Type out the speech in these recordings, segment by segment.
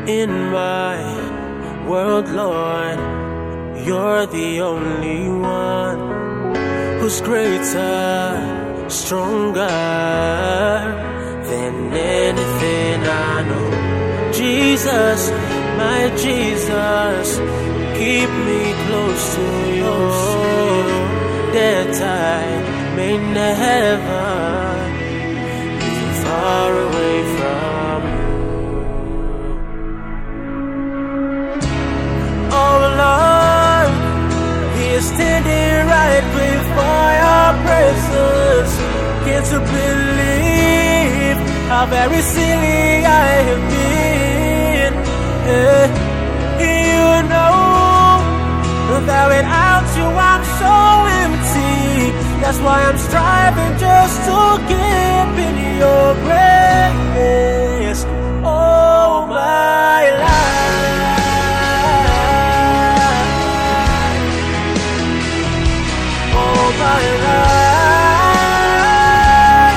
In my world, Lord, you're the only one who's greater, stronger than anything I know. Jesus, my Jesus, keep me close to you, that I may never be far away from you. Oh Lord, He is standing right before your presence. Can't you believe how very silly I have been? You know that without you I'm so empty. That's why I'm striving just to keep in your grace all my life. All my life.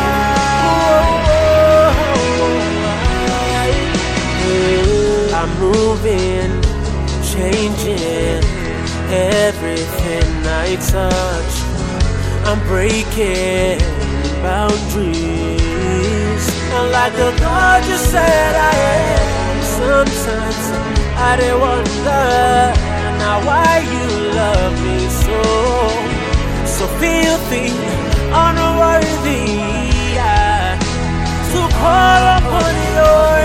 I'm moving, changing everything I touch. I'm breaking boundaries, and like the God you said I am. Sometimes I did wonder now why you love me so filthy, unworthy, to call upon your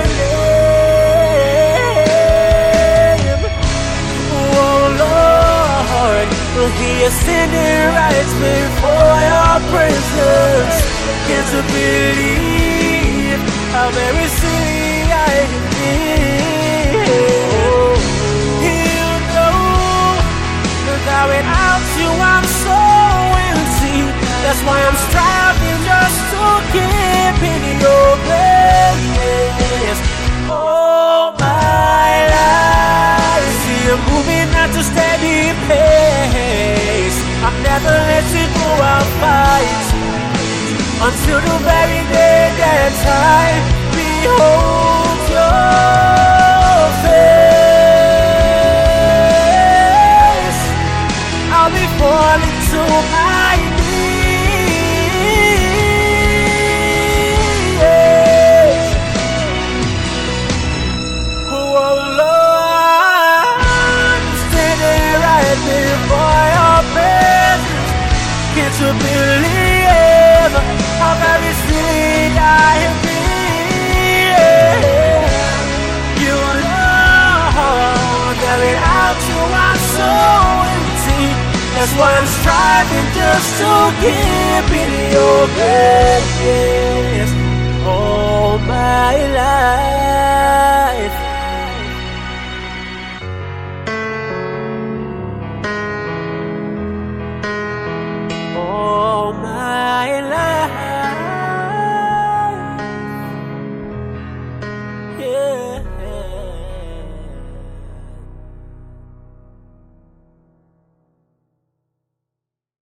name. Oh Lord, He is standing right before your presence. Can't you believe how very silly I have been? You know that without you I'm so empty. That's why I'm striving just to keep in your grace all my life. See, I'm moving at a steady pace. I'm never letting go, I'll fight until the very day that I behold your face. I'll be falling to my knees. Oh Lord, I'm standing right before your presence. Can't you believe how very silly I have been? You know that without you I'm so empty. That's why I'm striving just to keep in your grace all my life. All my